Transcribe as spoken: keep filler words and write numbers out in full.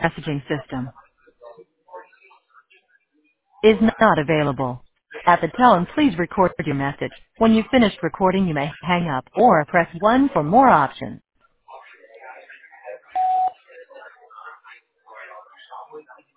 messaging system is not available. At the tone, please record your message. When you've finished recording, you may hang up or press one for more options.